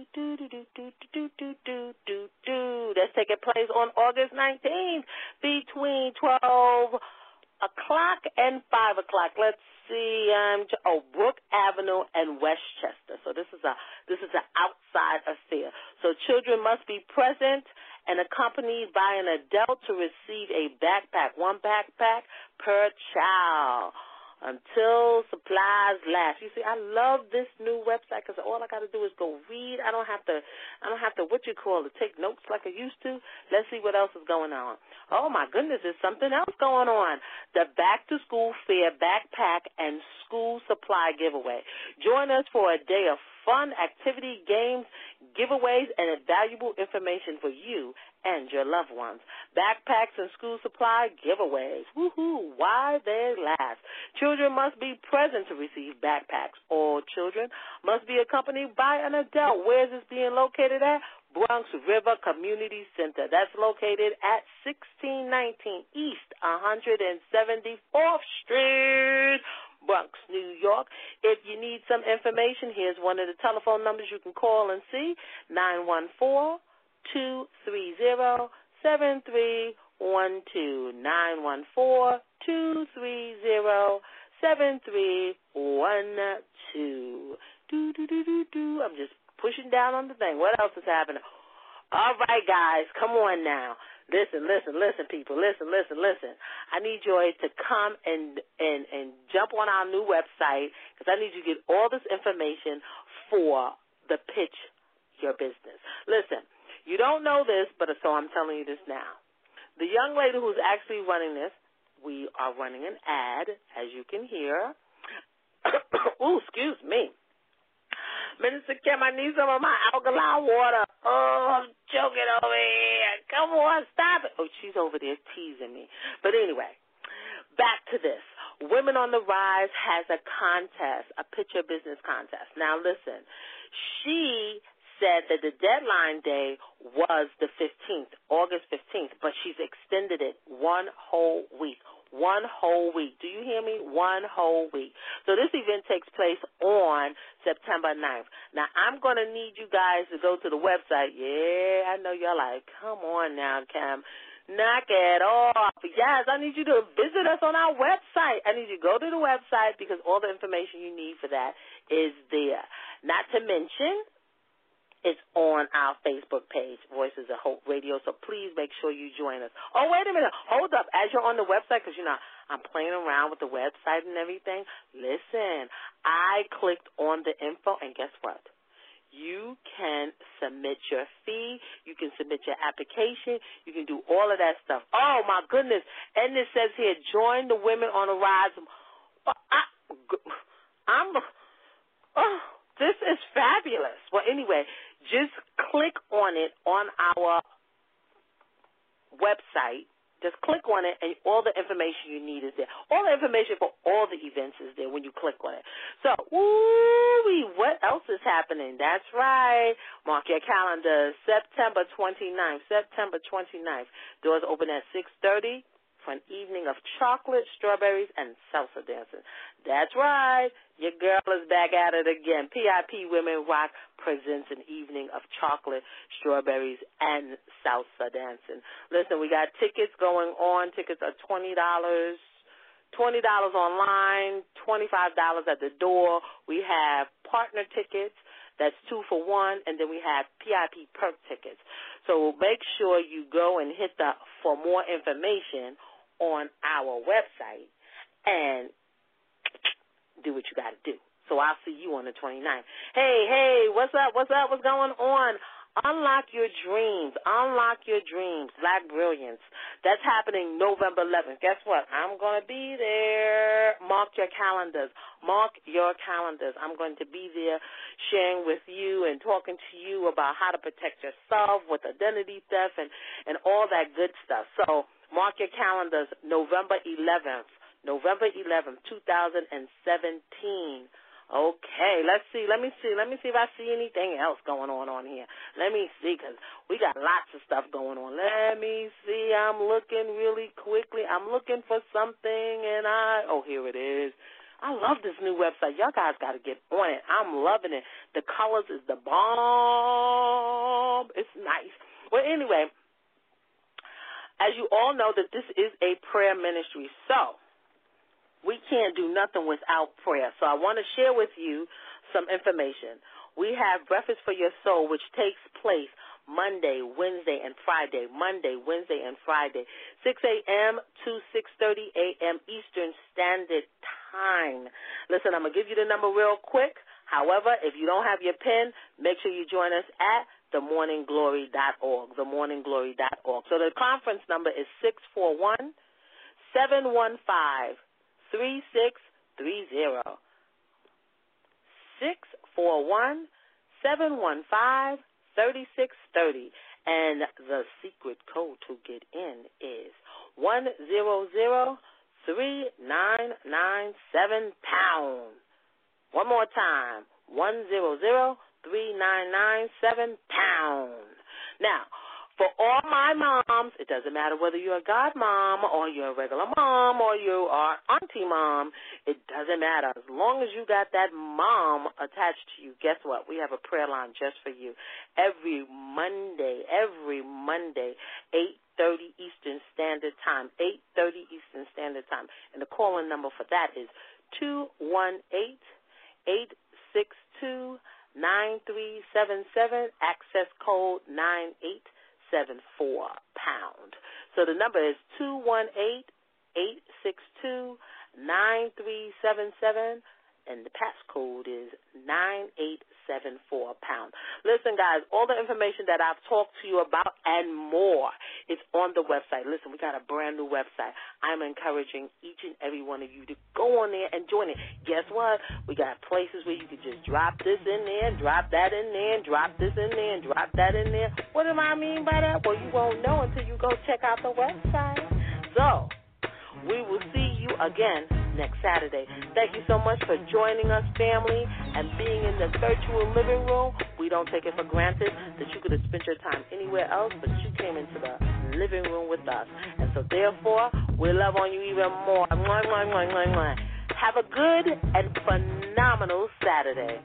That's taking place on August 19th between 12 o'clock and 5 o'clock. Let's see, Brook Avenue and Westchester. So this is an outside affair. So children must be present and accompanied by an adult to receive a backpack, one backpack per child, until supplies last. You see, I love this new website because all I got to do is go read. I don't have to take notes like I used to. Let's see what else is going on. Oh, my goodness, there's something else going on. The Back-to-School Fair Backpack and School Supply Giveaway. Join us for a day of fun, activity, games, giveaways, and valuable information for you and your loved ones. Backpacks and school supply giveaways. Woohoo! Why they last. Children must be present to receive backpacks. All children must be accompanied by an adult. Where is this being located at? Bronx River Community Center. That's located at 1619 East 174th Street, Bronx, New York. If you need some information, here's one of the telephone numbers you can call and see, 914-230-7312, 914-230-7312. I'm just pushing down on the thing. What else is happening? All right, guys, come on now. Listen, people. Listen. I need you to come and jump on our new website because I need you to get all this information for the Pitch Your Business. Listen, you don't know this, so I'm telling you this now. The young lady who's actually running this, we are running an ad, as you can hear. Ooh, excuse me. Minister Kim, I need some of my alkaline water. Oh, I'm choking over here. Come on, stop it. Oh, she's over there teasing me. But anyway, back to this. Women on the Rise has a contest, a Pitch Your Business contest. Now, listen, she said that the deadline day was the 15th, August 15th, but she's extended it one whole week. Do you hear me? One whole week. So this event takes place on September 9th. Now, I'm going to need you guys to go to the website. Yeah, I know y'all like, come on now, Cam. Knock it off. Yes, I need you to visit us on our website. I need you to go to the website because all the information you need for that is there. Not to mention, it's on our Facebook page, Voices of Hope Radio, so please make sure you join us. Oh, wait a minute. Hold up. As you're on the website, because, I'm playing around with the website and everything, listen, I clicked on the info, and guess what? You can submit your fee. You can submit your application. You can do all of that stuff. Oh, my goodness. And it says here, join the Women on the Rise. This is fabulous. Well, anyway, just click on it on our website. Just click on it, and all the information you need is there. All the information for all the events is there when you click on it. So, what else is happening? That's right. Mark your calendar. September 29th. September 29th. Doors open at 6:30 for an evening of chocolate, strawberries, and salsa dancing. That's right. Your girl is back at it again. PIP Women Rock presents an evening of chocolate, strawberries, and salsa dancing. Listen, we got tickets going on. Tickets are $20. $20 online, $25 at the door. We have partner tickets. That's 2 for $1, and then we have PIP perk tickets. So make sure you go and hit the for more information on our website and do what you got to do. So I'll see you on the 29th. Hey, what's up? What's going on? Unlock your dreams. Unlock your dreams. Black Brilliance. That's happening November 11th. Guess what? I'm going to be there. Mark your calendars. Mark your calendars. I'm going to be there sharing with you and talking to you about how to protect yourself with identity theft and all that good stuff. So mark your calendars, November 11th. November 11th, 2017. Okay, let's see. Let me see if I see anything else going on here. Let me see, because we got lots of stuff going on. Let me see. I'm looking really quickly. I'm looking for something, and here it is. I love this new website. Y'all guys got to get on it. I'm loving it. The colors is the bomb. It's nice. Well, anyway, as you all know, that this is a prayer ministry, so we can't do nothing without prayer. So I want to share with you some information. We have Breakfast for Your Soul, which takes place Monday, Wednesday, and Friday. Monday, Wednesday, and Friday, 6 a.m. to 6:30 a.m. Eastern Standard Time. Listen, I'm going to give you the number real quick. However, if you don't have your pen, make sure you join us at themorningglory.org, themorningglory.org. So the conference number is 641-715-3630. 641-715-3630. And the secret code to get in is 1003997#. One more time, 1003997#. Now, for all my moms, it doesn't matter whether you're a God mom or you're a regular mom or you are auntie mom. It doesn't matter. As long as you got that mom attached to you, guess what? We have a prayer line just for you. Every Monday, 8:30 Eastern Standard Time, 8:30 Eastern Standard Time. And the call-in number for that is 218-862-9377, access code 9874#. So the number is 218-862-9377, and the passcode is 9874#. Listen, guys, all the information that I've talked to you about and more is on the website. Listen, we got a brand new website. I'm encouraging each and every one of you to go on there and join it. Guess what? We got places where you can just drop this in there, drop that in there, and drop this in there, and drop that in there. What do I mean by that? Well, you won't know until you go check out the website. So, we will see you again next Saturday. Thank you so much for joining us, family, and being in the virtual living room. We don't take it for granted that you could have spent your time anywhere else, but you came into the living room with us. And so, therefore, we love on you even more. Mwah, mwah, mwah, mwah, mwah. Have a good and phenomenal Saturday.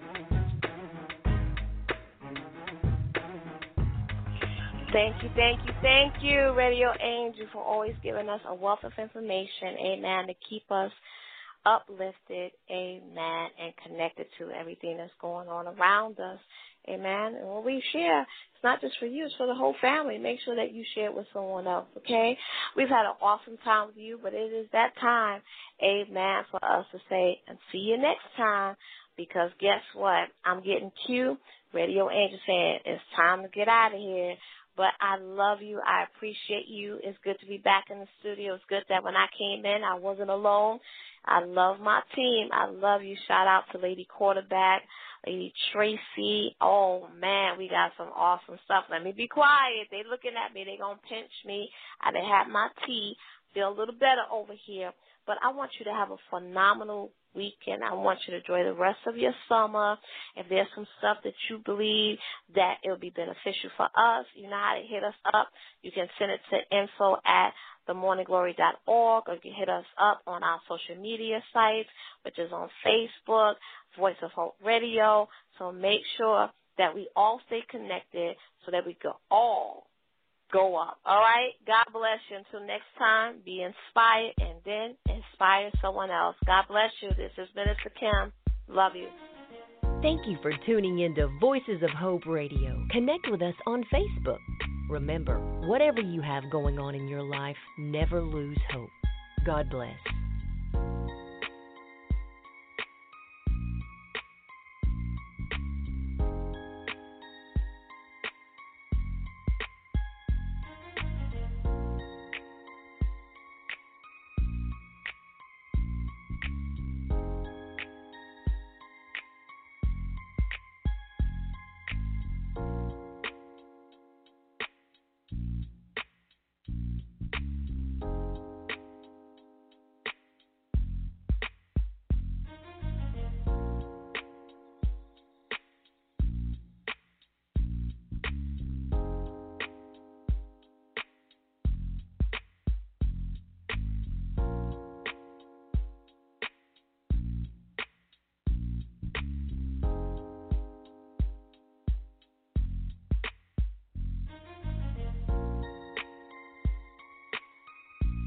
Thank you, Radio Angel, for always giving us a wealth of information, amen, to keep us uplifted, amen, and connected to everything that's going on around us, amen. And when we share, it's not just for you, it's for the whole family. Make sure that you share it with someone else, okay? We've had an awesome time with you, but it is that time, amen, for us to say, and see you next time, because guess what? I'm getting cute. Radio Angel saying it's time to get out of here. But I love you. I appreciate you. It's good to be back in the studio. It's good that when I came in, I wasn't alone. I love my team. I love you. Shout out to Lady Quarterback, Lady Tracy. Oh, man, we got some awesome stuff. Let me be quiet. They looking at me. They going to pinch me. I done had my tea. Feel a little better over here. But I want you to have a phenomenal weekend. I want you to enjoy the rest of your summer. If there's some stuff that you believe that it'll be beneficial for us, you know how to hit us up. You can send it to info@themorningglory.org, or you can hit us up on our social media sites, which is on Facebook, Voice of Hope Radio. So make sure that we all stay connected so that we can all go up. All right? God bless you. Until next time, be inspired and then inspire someone else. God bless you. This is Minister Kim. Love you. Thank you for tuning in to Voices of Hope Radio. Connect with us on Facebook. Remember, whatever you have going on in your life, never lose hope. God bless.